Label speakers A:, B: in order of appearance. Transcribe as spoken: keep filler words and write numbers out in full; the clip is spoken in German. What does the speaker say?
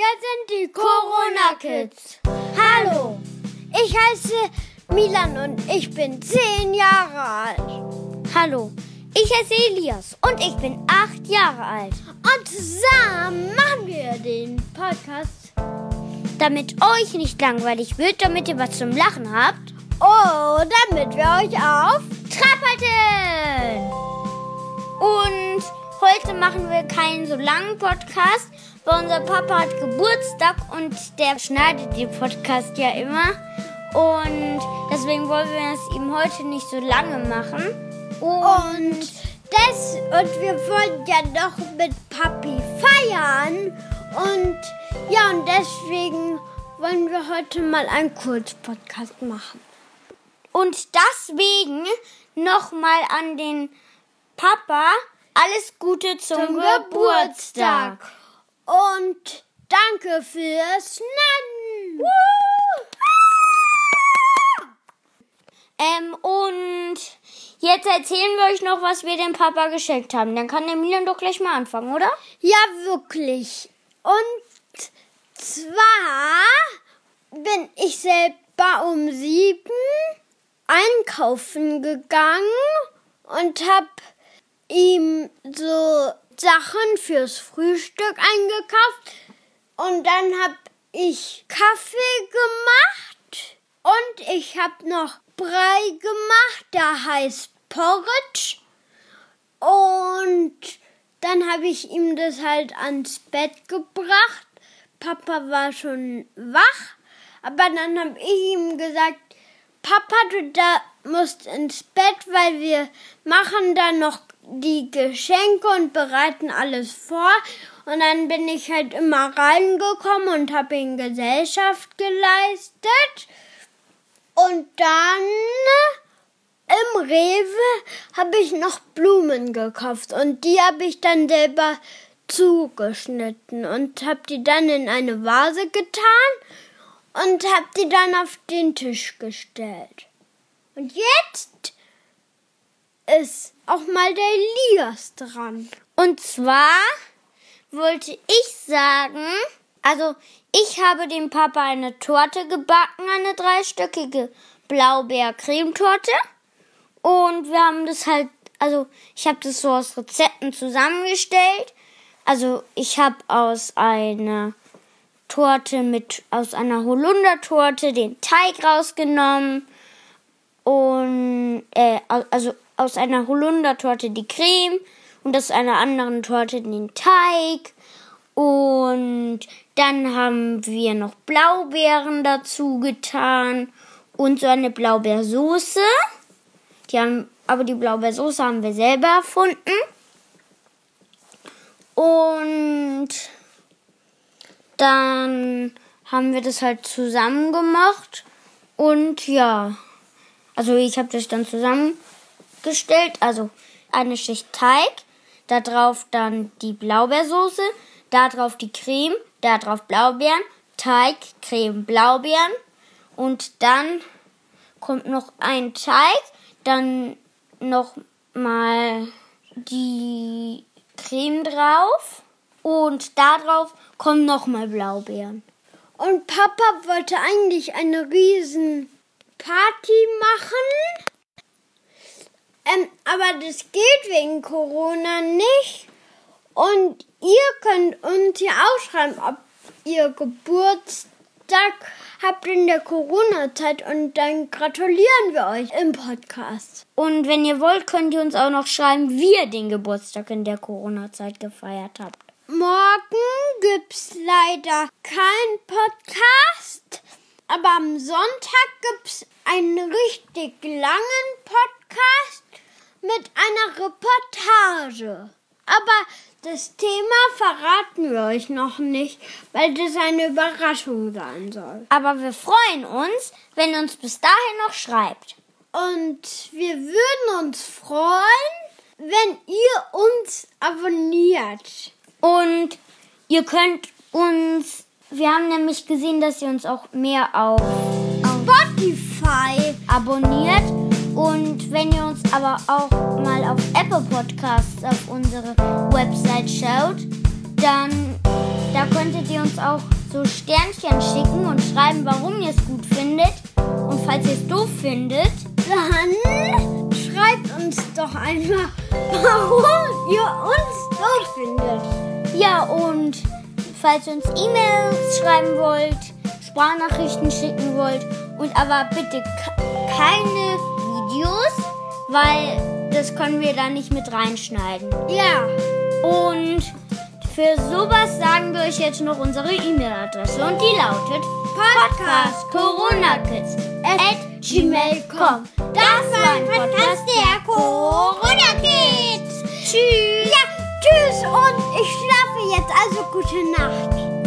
A: sind die Corona Kids. Hallo, ich heiße Milan und ich bin zehn Jahre alt.
B: Hallo, ich heiße Elias und ich bin acht Jahre alt.
A: Und zusammen machen wir den Podcast,
B: damit euch nicht langweilig wird, damit ihr was zum Lachen habt.
A: Oh, damit wir euch auf
B: Trab halten. Und heute machen wir keinen so langen Podcast, weil unser Papa hat Geburtstag und der schneidet den Podcast ja immer. Und deswegen wollen wir es ihm heute nicht so lange machen.
A: Und, und, das, und wir wollen ja noch mit Papi feiern. Und ja, und deswegen wollen wir heute mal einen Kurzpodcast machen.
B: Und deswegen nochmal an den Papa alles Gute zum, zum Geburtstag.
A: Geburtstag. Und danke fürs Nennen.
B: Ähm, und jetzt erzählen wir euch noch, was wir dem Papa geschenkt haben. Dann kann der Milan doch gleich mal anfangen, oder?
A: Ja, wirklich. Und zwar bin ich selber um sieben einkaufen gegangen und habe ihm so Sachen fürs Frühstück eingekauft. Und dann habe ich Kaffee gemacht und ich habe noch Brei gemacht, der heißt Porridge. Und dann habe ich ihm das halt ans Bett gebracht. Papa war schon wach, aber dann habe ich ihm gesagt, Papa, du da musst ins Bett, weil wir machen dann noch die Geschenke und bereiten alles vor. Und dann bin ich halt immer reingekommen und habe ihm Gesellschaft geleistet. Und dann im Rewe habe ich noch Blumen gekauft und die habe ich dann selber zugeschnitten und habe die dann in eine Vase getan und habe die dann auf den Tisch gestellt. Und jetzt ist auch mal der Elias dran.
B: Und zwar wollte ich sagen, also ich habe dem Papa eine Torte gebacken, eine dreistöckige Blaubeer-Cremetorte. Und wir haben das halt, also ich habe das so aus Rezepten zusammengestellt. Also ich habe aus einer Torte mit, aus einer Holundertorte den Teig rausgenommen. Und, äh, also aus einer Holundertorte die Creme und aus einer anderen Torte den Teig. Und dann haben wir noch Blaubeeren dazu getan und so eine Blaubeersoße. Die haben, aber die Blaubeersoße haben wir selber erfunden. Und dann haben wir das halt zusammen gemacht. Und ja, also ich habe das dann zusammengestellt. Also eine Schicht Teig, da drauf dann die Blaubeersoße, da drauf die Creme, da drauf Blaubeeren, Teig, Creme, Blaubeeren. Und dann kommt noch ein Teig, dann noch mal die Creme drauf und da drauf kommen noch mal Blaubeeren.
A: Und Papa wollte eigentlich eine riesen Party machen, ähm, aber das geht wegen Corona nicht. Und ihr könnt uns ja auch schreiben, ob ihr Geburtstag habt in der Corona-Zeit und dann gratulieren wir euch im Podcast.
B: Und wenn ihr wollt, könnt ihr uns auch noch schreiben, wie ihr den Geburtstag in der Corona-Zeit gefeiert habt.
A: Morgen gibt's leider keinen Podcast, aber am Sonntag gibt's einen richtig langen Podcast mit einer Reportage. Aber das Thema verraten wir euch noch nicht, weil das eine Überraschung sein soll.
B: Aber wir freuen uns, wenn ihr uns bis dahin noch schreibt.
A: Und wir würden uns freuen, wenn ihr uns abonniert.
B: Und ihr könnt uns, wir haben nämlich gesehen, dass ihr uns auch mehr auf,
A: auf Spotify
B: abonniert. Und wenn ihr uns aber auch mal auf Apple Podcasts auf unsere Website schaut, dann da könntet ihr uns auch so Sternchen schicken und schreiben, warum ihr es gut findet. Und falls ihr es doof findet,
A: dann schreibt uns doch einfach, warum ihr uns doof findet.
B: Ja, und falls ihr uns E-Mails schreiben wollt, Sprachnachrichten schicken wollt und aber bitte keine Videos, weil das können wir da nicht mit reinschneiden.
A: Ja.
B: Und für sowas sagen wir euch jetzt noch unsere E-Mail-Adresse und die lautet podcast corona kids at gmail punkt com. Das war ein Podcast der Corona Kids. Tschüss.
A: Ja, tschüss und ich schlafe jetzt, also gute Nacht.